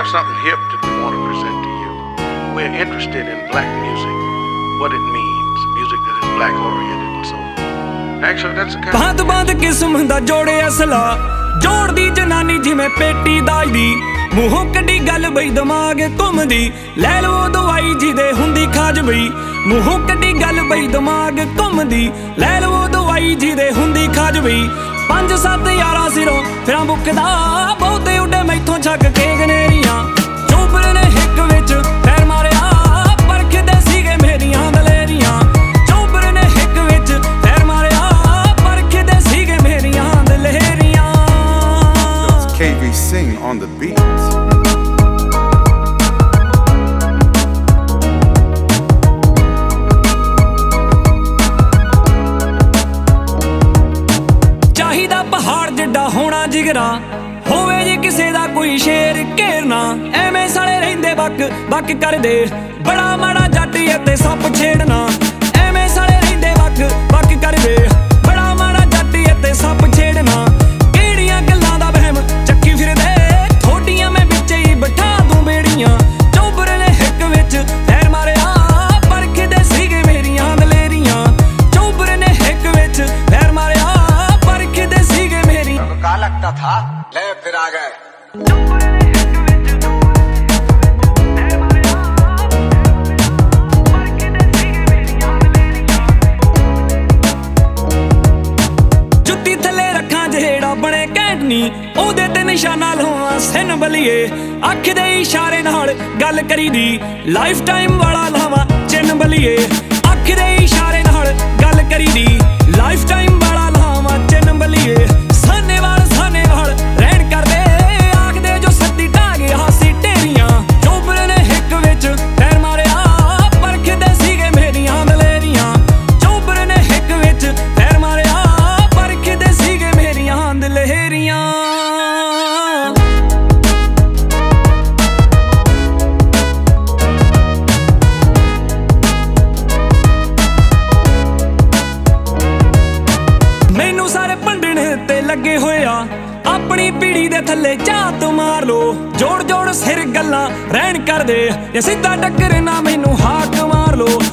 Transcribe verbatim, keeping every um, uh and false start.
have something hip that we want to present to you. We're interested in black music, what it means, music that is black oriented and so on. Actually, that's a kind of... ਬਾਤ ਬਾਤ ਕਿਸਮ ਦਾ ਜੋੜੇ ਅਸਲਾ ਜੋੜਦੀ ਜਨਾਨੀ ਜਿਵੇਂ ਪੇਟੀ ਦਾਜ ਦੀ ਮੂੰਹੋਂ ਕੱਢੀ ਗੱਲ ਬਈ ਦਿਮਾਗ ਘੁੰਮਦੀ ਲੈ ਲਵੋ ਦਵਾਈ ਜਿਹਦੇ ਹੁੰਦੀ ਖਾਜ ਬਈ ਮੂੰਹੋਂ ਕੱਢੀ ਗੱਲ ਬਈ ਦਿਮਾਗ ਘੁੰਮਦੀ ਲੈ ਲਵੋ ਦਵਾਈ ਜਿਹਦੇ ਹੁੰਦੀ ਖਾਜ ਬਈ ਪੰਜ ਸੱਤ ਯਾਰਾਂ ਸਿਰੋਂ ਫਿਰਾਂ ਬੁੱਕਦਾ ਬਹੁਤੇ ਉੱਡੇ ਮੈਥੋਂ ਛੱਕ ਕੇ ਗਨੇਰੀਆਂ ਚੋਬਰ ਨੇ ਹਿੱਕ ਵਿੱਚ ਪੈਰ ਮਾਰਿਆ ਪਰਖਦੇ ਸੀਗੇ ਮੇਰੀਆਂ ਦਲੇਰੀਆਂ ਚੋਬਰ ਨੇ ਹਿੱਕ ਵਿੱਚ ਪੈਰ ਮਾਰਿਆ ਪਰਖਦੇ ਸੀਗੇ ਮੇਰੀਆਂ ਦਲੇਰੀਆਂ K V Sing on the beat. ਚਾਹੀਦਾ ਪਹਾੜ ਜਿੱਡਾ ਹੋਣਾ ਜਿਗਰਾ ਹੋਵੇ ਜੇ ਕਿਸੇ ਦਾ ਕੋਈ ਸ਼ੇਰ ਘੇਰਨਾ ਐਵੇਂ ਸਾਲੇ ਰਹਿੰਦੇ ਬੱਕ ਬੱਕ ਕਰਦੇ ਬੜਾ ਮਾੜਾ ਜੱਟ ਅਤੇ ਸੱਪ ਛੇੜਨਾ ਐਵੇਂ ਸਾਲੇ ਰਹਿੰਦੇ ਬੱਕ ਬੱਕ ਕਰਦੇ ਬੜਾ ਮਾੜਾ ਜੱਟ ਅਤੇ ਸੱਪ ਛੇੜਨਾ ਕਿਹੜੀਆਂ ਗੱਲਾਂ ਦਾ ਵਹਿਮ ਚੱਕੀ ਫਿਰਦੇ ਥੋਡੀਆਂ ਮੈਂ ਵਿੱਚ ਹੀ ਬਿਠਾ ਦੂੰ ਬੇੜੀਆਂ ਚੋਬਰ ਨੇ ਹਿੱਕ ਵਿੱਚ ਪੈਰ ਮਾਰਿਆ ਪਰਖਦੇ ਸੀਗੇ ਮੇਰੀਆਂ ਦਲੇਰੀਆਂ ਚੋਬਰ ਨੇ ਹਿੱਕ ਵਿੱਚ ਪੈਰ ਮਾਰਿਆ ਪਰਖਦੇ ਸੀਗੇ ਮੇਰੀ ਕਾ ਲੱਗਦਾ ਥਾ ਲੈ ਫਿਰ ਆ ਗਏ ਜੁੱਤੀ ਥੱਲੇ ਰੱਖਾਂ ਜਿਹੜਾ ਬਣੇ ਘੈਂਟਨੀ ਉਹਦੇ ਤੇ ਨਿਸ਼ਾਨਾ ਲਵਾਂ ਸਿਨ ਬਲੀਏ ਅੱਖ ਦੇ ਇਸ਼ਾਰੇ ਨਾਲ ਗੱਲ ਕਰੀਦੀ ਲਾਈਫ ਟਾਈਮ ਵਾਲਾ ਲਾਵਾਂ ਚਿੰਨ ਬਲੀਏ ਅੱਖ ਦੇ ਇਸ਼ਾਰੇ ਨਾਲ ਗੱਲ ਕਰੀਦੀ ਲਾਈਫ ਟਾਈਮ ਵਾਲਾ ਲਾਵਾਂ ਚਿੰਨ ਬਲੀਏ ਸਾਨੇ ਵਾਲ ਸਾਨੇ ਵਾਲ ਰਹਿਣ ਕਰਦੇ ਆਖਦੇ ਜੋ ਸੱਤੀ ਢਾਹ ਗਿਆ ਹਾਸੀ ਢੇਰੀਆਂ ਚੋਬਰ ਨੇ ਹਿੱਕ ਵਿੱਚ ਪੈਰ ਮਾਰਿਆ ਪਰਖਦੇ ਸੀਗੇ ਮੇਰੀਆਂ ਦਲੇਰੀਆਂ ਚੋਬਰ ਨੇ ਹਿੱਕ ਵਿੱਚ ਪੈਰ ਮਾਰਿਆ ਪਰਖਦੇ ਸੀਗੇ ਮੇਰੀਆਂ ਦਲੇਰੀਆਂ ਮੈਨੂੰ ਸਾਰੇ ਭੰਡਣ ਤੇ ਲੱਗੇ ਹੋਇਆ ਆਪਣੀ ਪੀੜੀ ਦੇ ਥੱਲੇ ਝਾਤ ਮਾਰ ਲੋ ਜੋੜ ਜੋੜ ਸਿਰ ਗੱਲਾਂ ਰਹਿਣ ਕਰਦੇ ਜੇ ਸਿੱਧਾ ਟੱਕਰ ਨਾ ਮੈਨੂੰ ਹਾਕ ਮਾਰ ਲੋ